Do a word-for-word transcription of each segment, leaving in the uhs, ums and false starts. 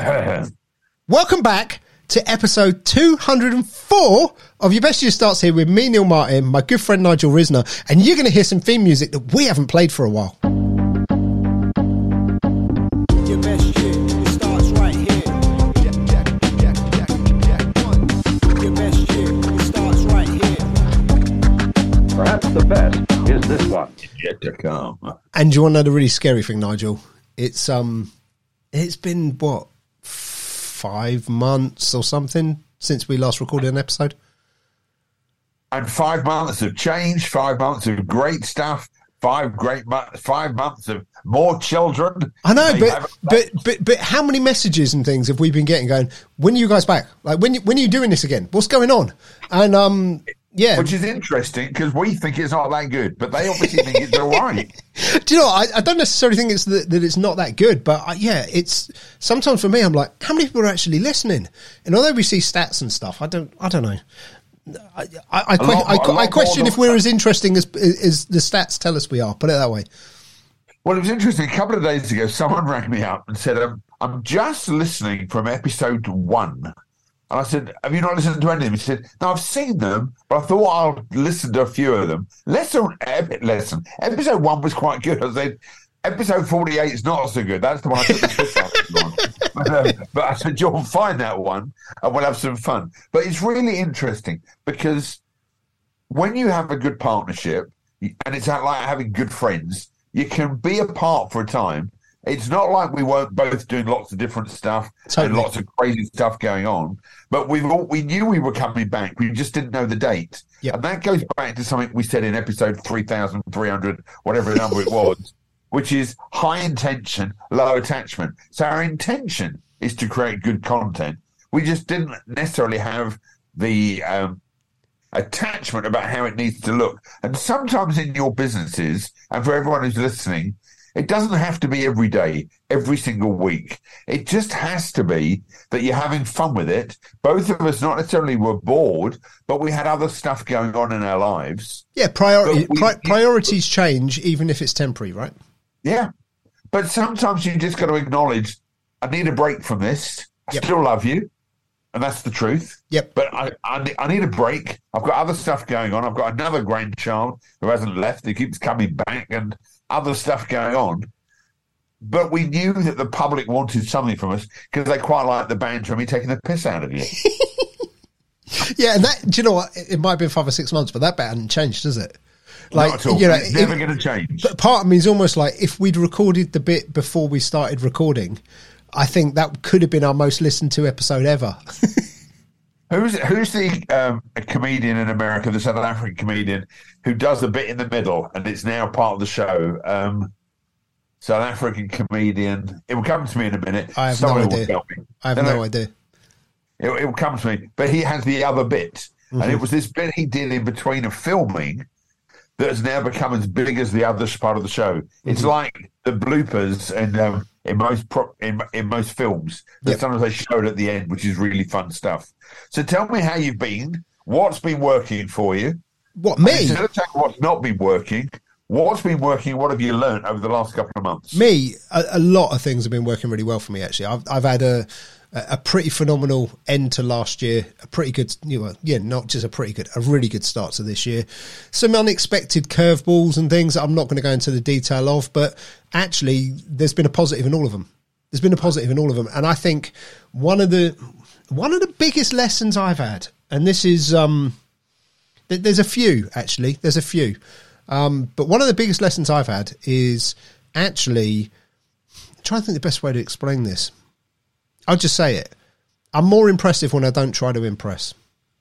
Welcome back to episode two hundred four of Your Best Year Starts here with me, Neil Martin, my good friend Nigel Risner, and you're going to hear some theme music that we haven't played for a while. Your best year, it starts right here. Jack, Jack, Jack, Jack, Jack, one. Your best year, it starts right here. Perhaps the best is this one yet to come. And do you want to know the really scary thing, Nigel? It's um, it's been what five months or something since we last recorded an episode. And five months of change, five months of great stuff, five great months, five months of more children. I know, but, but but but how many messages and things have we been getting going, when are you guys back? Like, when, when are you doing this again? What's going on? And, um, yeah. Which is interesting because we think it's not that good, but they obviously think it's all right. Do you know, I, I don't necessarily think it's that, that it's not that good, but I, yeah, it's sometimes for me, I'm like, how many people are actually listening? And although we see stats and stuff, I don't, I don't know. I, I, I, que- lot, I, I, I question if we're that. as interesting as, as the stats tell us we are. Put it that way. Well, it was interesting. A couple of days ago, someone rang me up and said, um, I'm just listening from episode one. And I said, have you not listened to any of them? He said, no, I've seen them, but I thought I'll listen to a few of them. Lesson, lesson. Episode one was quite good. I said, episode forty-eight is not so good. That's the one I took the piss out of. But, um, but I said, you'll find that one and we'll have some fun. But it's really interesting because when you have a good partnership, and it's like having good friends, you can be apart for a time. It's not like we weren't both doing lots of different stuff totally. And lots of crazy stuff going on. But we've all, we knew we were coming back. We just didn't know the date. Yep. And that goes back to something we said in episode three thousand three hundred, whatever number it was, which is high intention, low attachment. So our intention is to create good content. We just didn't necessarily have the um, attachment about how it needs to look. And sometimes in your businesses, and for everyone who's listening, it doesn't have to be every day, every single week. It just has to be that you're having fun with it. Both of us not necessarily were bored, but we had other stuff going on in our lives. Yeah, priori- we, pri- priorities change, even if it's temporary, right? Yeah. But sometimes you just got to acknowledge, I need a break from this. I Yep. still love you. And that's the truth. Yep. But I, I, I need a break. I've got other stuff going on. I've got another grandchild who hasn't left, who keeps coming back, and other stuff going on. But we knew that the public wanted something from us because they quite like the banter and me taking the piss out of you. Yeah, and that, do you know what? It might have been five or six months, but that bit hadn't changed, does it? Like, Not at all. you know, It's never if- going to change. But part of me is almost like, if we'd recorded the bit before we started recording, I think that could have been our most listened to episode ever. Who's who's the um, a comedian in America, the South African comedian, who does a bit in the middle and it's now part of the show? Um, South African comedian. It will come to me in a minute. I have Someone no will idea. tell me. I have No, no no. idea. It, it will come to me. But he has the other bit. Mm-hmm. And it was this bit he did in between of filming that has now become as big as the other part of the show. It's Mm-hmm. like the bloopers and um, in most pro- in, in most films that Yep. sometimes they showed at the end, which is really fun stuff. So tell me how you've been. What's been working for you? What, me? Instead of telling what's not been working, what's been working? What have you learned over the last couple of months? Me, a, a lot of things have been working really well for me, actually. I've, I've had a, a pretty phenomenal end to last year, a pretty good, you know, yeah, not just a pretty good, a really good start to this year. Some unexpected curveballs and things that I'm not going to go into the detail of, but actually there's been a positive in all of them. There's been a positive in all of them. And I think one of the, one of the biggest lessons I've had, and this is, um, th- there's a few, actually, there's a few. Um, but one of the biggest lessons I've had is actually, I'm trying to think the best way to explain this. I'll just say it. I'm more impressive when I don't try to impress.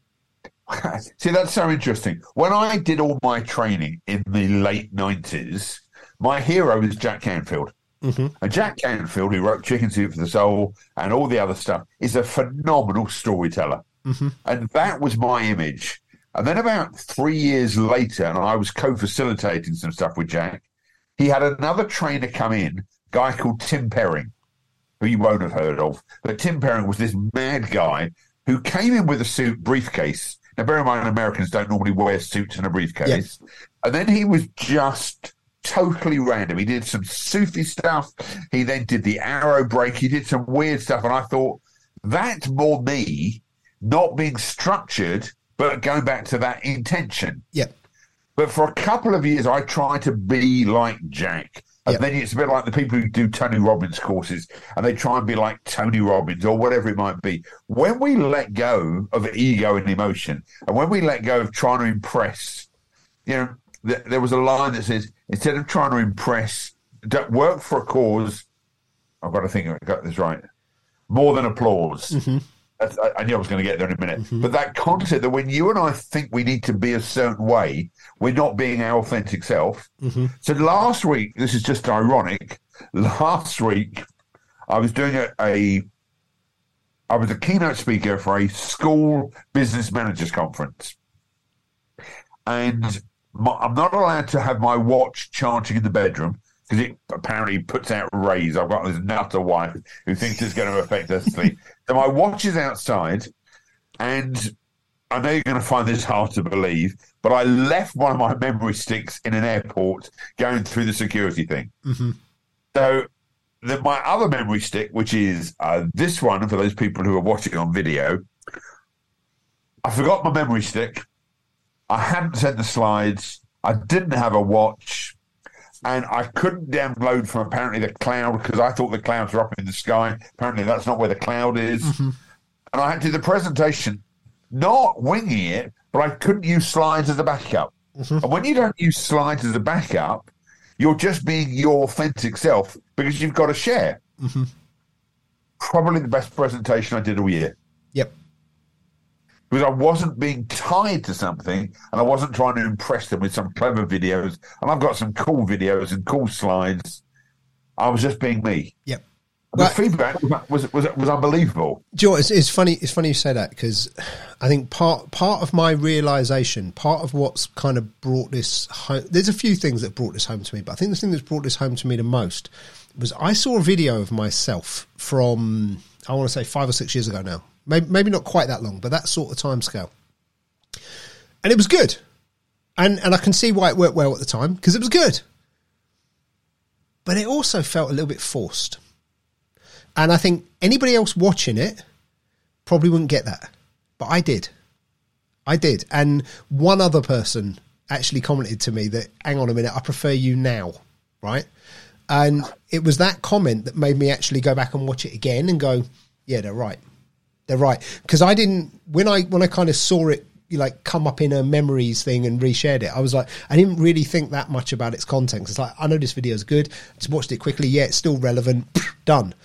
See, that's so interesting. When I did all my training in the late nineties, my hero was Jack Canfield. Mm-hmm. And Jack Canfield, who wrote Chicken Soup for the Soul and all the other stuff, is a phenomenal storyteller. Mm-hmm. And that was my image. And then about three years later, and I was co-facilitating some stuff with Jack, he had another trainer come in, a guy called Tim Perring, who you won't have heard of. But Tim Perring was this mad guy who came in with a suit briefcase. Now, bear in mind, Americans don't normally wear suits and a briefcase. Yeah. And then he was just totally random. He did some Sufi stuff. He then did the arrow break. He did some weird stuff. And I thought, that's more me not being structured, but going back to that intention. Yep. But for a couple of years, I tried to be like Jack. And Yep. then it's a bit like the people who do Tony Robbins courses, and they try and be like Tony Robbins or whatever it might be. When we let go of ego and emotion, and when we let go of trying to impress, you know, th- there was a line that says, instead of trying to impress, don't work for a cause. I've got to think I got this right. More than applause. Mm-hmm. That's, I, I knew I was going to get there in a minute. Mm-hmm. But that concept that when you and I think we need to be a certain way, we're not being our authentic self. Mm-hmm. So last week, this is just ironic. Last week, I was doing a, a I was a keynote speaker for a school business managers conference. And my, I'm not allowed to have my watch charging in the bedroom because it apparently puts out rays. I've got this nutter wife who thinks it's going to affect her sleep. So my watch is outside, and I know you're going to find this hard to believe, but I left one of my memory sticks in an airport going through the security thing. Mm-hmm. So the, my other memory stick, which is uh, this one, for those people who are watching on video, I forgot my memory stick. I hadn't sent the slides. I didn't have a watch. And I couldn't download from apparently the cloud because I thought the clouds were up in the sky. Apparently that's not where the cloud is. Mm-hmm. And I had to do the presentation, not winging it, but I couldn't use slides as a backup. Mm-hmm. And when you don't use slides as a backup, you're just being your authentic self because you've got to share. Mm-hmm. Probably the best presentation I did all year. Yep. Because I wasn't being tied to something and I wasn't trying to impress them with some clever videos. And I've got some cool videos and cool slides. I was just being me. Yep. The But, feedback was, was was unbelievable. do you know what, it's, it's funny. It's funny you say that because I think part part of my realization, part of what's kind of brought this home. There's a few things that brought this home to me, but I think the thing that's brought this home to me the most was I saw a video of myself from I want to say five or six years ago now. Maybe, maybe not quite that long, but that sort of time scale. And it was good. And and I can see why it worked well at the time, because it was good. But it also felt a little bit forced. And I think anybody else watching it probably wouldn't get that. But I did. I did. And one other person actually commented to me that, hang on a minute, I prefer you now, right? And it was that comment that made me actually go back and watch it again and go, yeah, they're right. They're right. Because I didn't, when I when I kind of saw it like come up in a memories thing and reshared it, I was like, I didn't really think that much about its content. It's like, I know this video is good. Just watched it quickly. Yeah, it's still relevant. Done.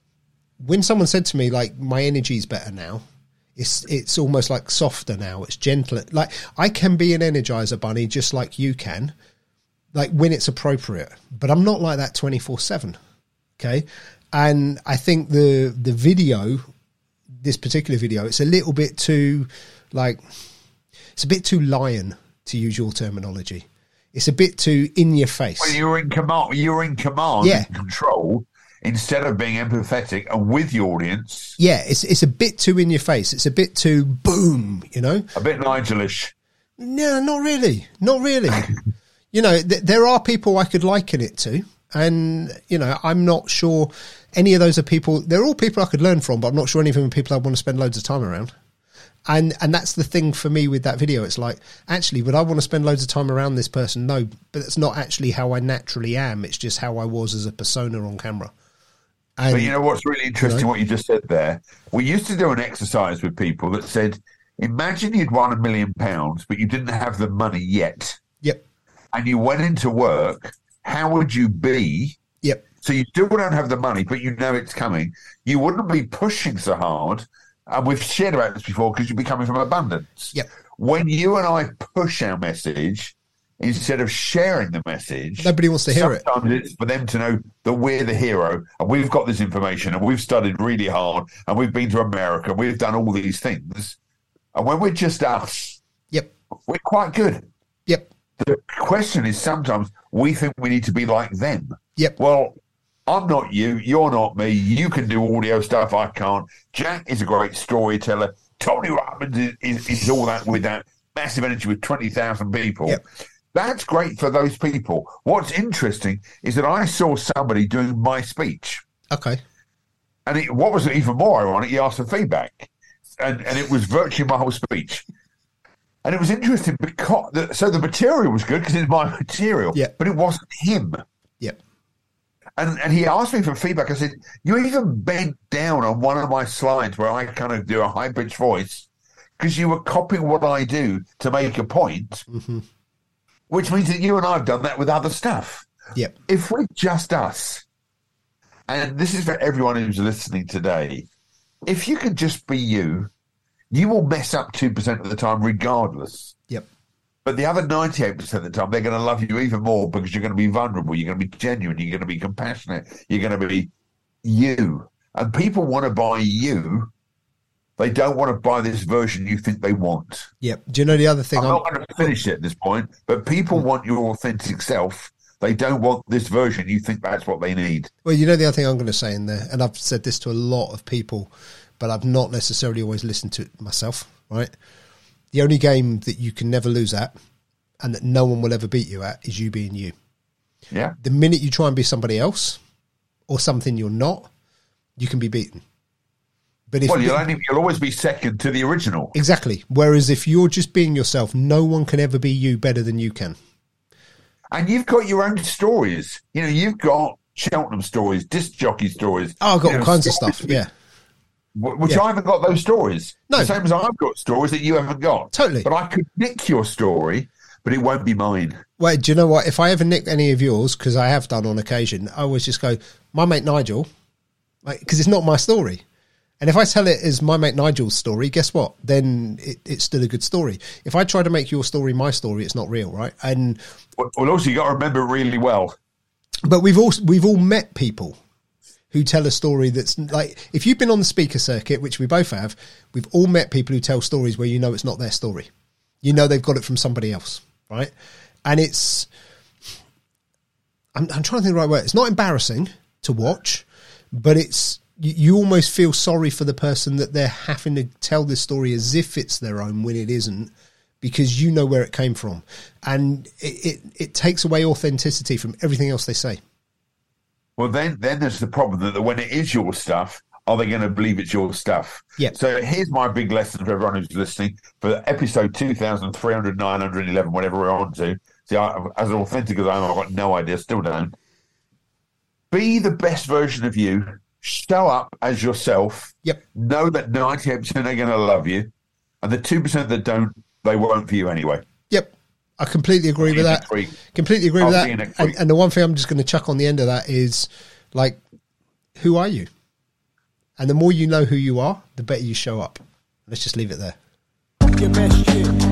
When someone said to me, like, my energy's better now, it's it's almost like softer now. It's gentler. Like, I can be an Energizer bunny just like you can, like when it's appropriate. But I'm not like that twenty-four seven. Okay? And I think the the video, this particular video, it's a little bit too, like, it's a bit too lion, to use your terminology. It's a bit too in your face. Well, you're in command. You're in command Yeah. and control instead of being empathetic and with the audience. Yeah, it's it's a bit too in your face. It's a bit too boom, you know? A bit Nigelish. No, not really. Not really. You know, th- there are people I could liken it to. And, you know, I'm not sure any of those are people, they're all people I could learn from, but I'm not sure any of them are people I want to spend loads of time around. And and that's the thing for me with that video. It's like, actually, would I want to spend loads of time around this person? No, but it's not actually how I naturally am. It's just how I was as a persona on camera. And, But you know what's really interesting, you know? what you just said there? We used to do an exercise with people that said, imagine you'd won a million pounds, but you didn't have the money yet. Yep. And you went into work, how would you be? Yep. So you still don't have the money, but you know it's coming. You wouldn't be pushing so hard. And we've shared about this before because you'd be coming from abundance. Yep. When you and I push our message, instead of sharing the message, Nobody wants to hear it. sometimes it's for them to know that we're the hero and we've got this information and we've studied really hard and we've been to America and we've done all these things. And when we're just us, Yep. we're quite good. Yep. The question is sometimes we think we need to be like them. Yep. Well, I'm not you. You're not me. You can do audio stuff. I can't. Jack is a great storyteller. Tony Robbins is, is, is all that with that massive energy with twenty thousand people. Yep. That's great for those people. What's interesting is that I saw somebody doing my speech. Okay. And it, what was even more ironic, he asked for feedback. And, and it was virtually my whole speech. And it was interesting because, the, so the material was good because it's my material, yeah. but it wasn't him. Yep. And and he asked me for feedback. I said, you even bent down on one of my slides where I kind of do a high-pitched voice because you were copying what I do to make a point, mm-hmm. which means that you and I have done that with other stuff. Yep. If we're just us, and this is for everyone who's listening today, if you can just be you, you will mess up two percent of the time regardless. Yep. But the other ninety-eight percent of the time, they're going to love you even more because you're going to be vulnerable, you're going to be genuine, you're going to be compassionate, you're going to be you. And people want to buy you. They don't want to buy this version you think they want. Yep. Do you know the other thing? I'm, I'm not going to finish it at this point, but people want your authentic self. They don't want this version you think that's what they need. Well, you know the other thing I'm going to say in there, and I've said this to a lot of people, but I've not necessarily always listened to it myself, right? The only game that you can never lose at and that no one will ever beat you at is you being you. Yeah. The minute you try and be somebody else or something you're not, you can be beaten. But if well, you'll, you, only, you'll always be second to the original. Exactly. Whereas if you're just being yourself, no one can ever be you better than you can. And you've got your own stories. You know, you've got Cheltenham stories, disc jockey stories. Oh, I've got you all know, kinds of stuff, yeah. Which Yeah. I haven't got those stories. No. The same as I've got stories that you haven't got. Totally. But I could nick your story, but it won't be mine. Well, do you know what? If I ever nick any of yours, because I have done on occasion, I always just go, my mate Nigel, like, because it's not my story. And if I tell it as my mate Nigel's story, guess what? Then it, it's still a good story. If I try to make your story my story, it's not real, right? And Well, well also, you got to remember it really well. but we've all we've all met people who tell a story that's like, if you've been on the speaker circuit, which we both have, we've all met people who tell stories where you know it's not their story. You know they've got it from somebody else, right? And it's, I'm, I'm trying to think of the right word. It's not embarrassing to watch, but it's, you, you almost feel sorry for the person that they're having to tell this story as if it's their own when it isn't, because you know where it came from. And it, it, it takes away authenticity from everything else they say. Well, then, then there's the problem that when it is your stuff, are they going to believe it's your stuff? Yeah. So here's my big lesson for everyone who's listening for episode two thousand three hundred, nine hundred eleven, whatever we're on to. See, I, as authentic as I am, I've got no idea, still don't. Be the best version of you. Show up as yourself. Yep. Know that ninety-eight percent are going to love you. And the two percent that don't, they won't for you anyway. Yep. I completely agree with that. Completely agree with I'll see you that. next And, week. and the one thing I'm just going to chuck on the end of that is, like, who are you? And the more you know who you are, the better you show up. Let's just leave it there. Your best shit.